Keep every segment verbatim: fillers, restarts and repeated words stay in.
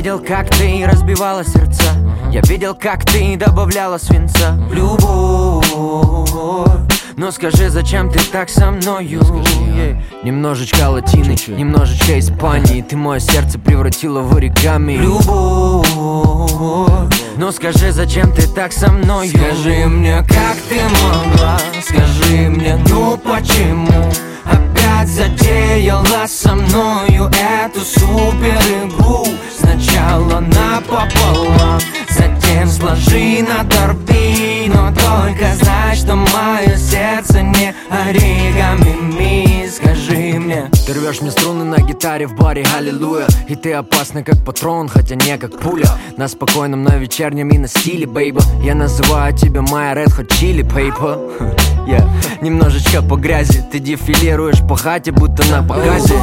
видел, как ты разбивала сердца. Я видел, как ты добавляла свинца в любовь. Но скажи, зачем ты так со мною? Yeah. Немножечко латины, немножечко Испании. Ты мое сердце превратила в оригами. Любовь. Но скажи, зачем ты так со мною? Скажи мне, как ты могла? Скажи мне, ну почему опять затеяла со мною эту супер игру? Сначала напополам, затем сложи на торби. Но только знай, что мое сердце не оригами. Скажи мне. Ты рвешь мне струны на гитаре в баре, аллилуйя. И ты опасна как патрон, хотя не как пуля. На спокойном, на вечернем и на стиле, бейба. Я называю тебя моя Red Hot Chili Paper. Yeah. Немножечко по грязи. Ты дефилируешь по хате, будто на показе.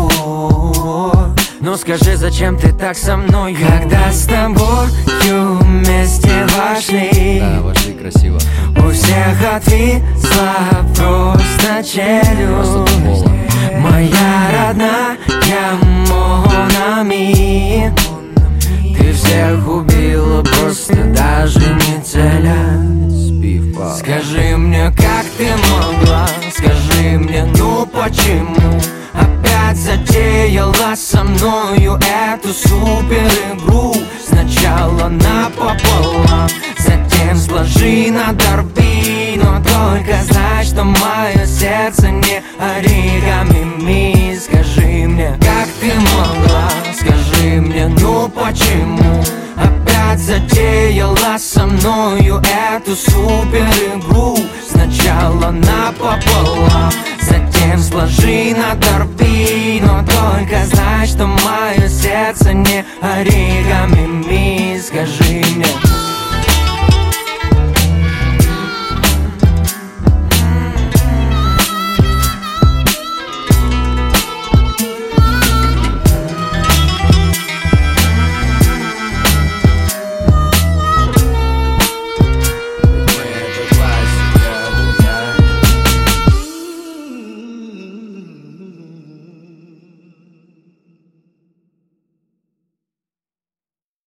Ну скажи, зачем ты так со мной? Когда с тобою вместе вошли, да, вошли красиво. У всех отвисла просто челюсть. Моя родная Монами, ты всех убила, просто даже не целясь. Скажи мне, как ты могла? Скажи мне, ну почему опять затеяла со мною эту супер игру? Сначала напополам, затем сложи на торби. Но только знай, что мое сердце не оригами. Скажи мне, как ты могла? Скажи мне, ну почему опять затеяла со мною эту супер игру? Сначала напополам, затем сложи на торби. Но только знай, что мое сердце не оригами.